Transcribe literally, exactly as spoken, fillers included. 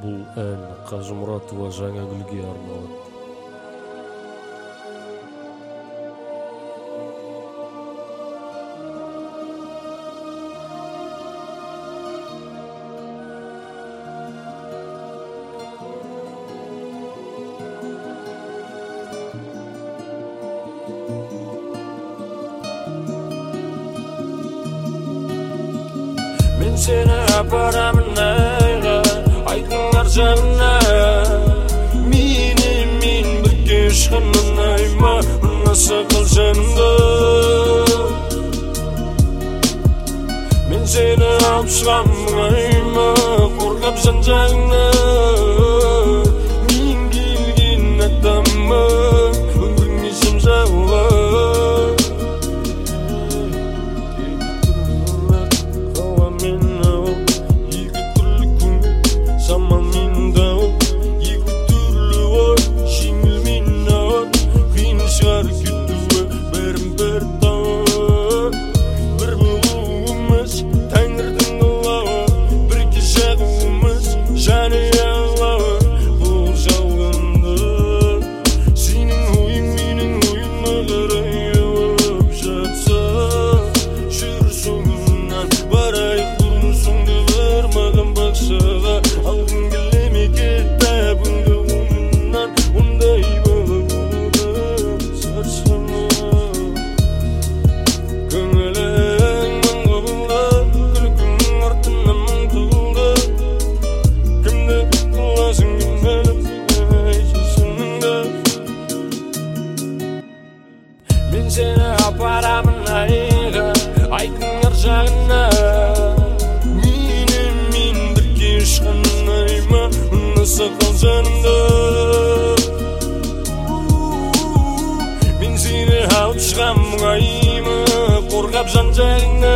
Бұл ән Қажымұратова Жаңагүлге арналады. Мен сені апарамын айға, айдың ар жағына. Мені мен бірге ұшқаннан айма, ұнаса қал жанымда. Мен сені алып шығамын айма, қорғап жан жағына. Мен келген адаммын, өміріңе шымжауға. Мен сені апарамын айға, айдың ар жағына. Мені мен бірге ұшқаннан айма, ұнаса қал жанымда. Мен сені алып шығамын айма, қорғап жан жағына.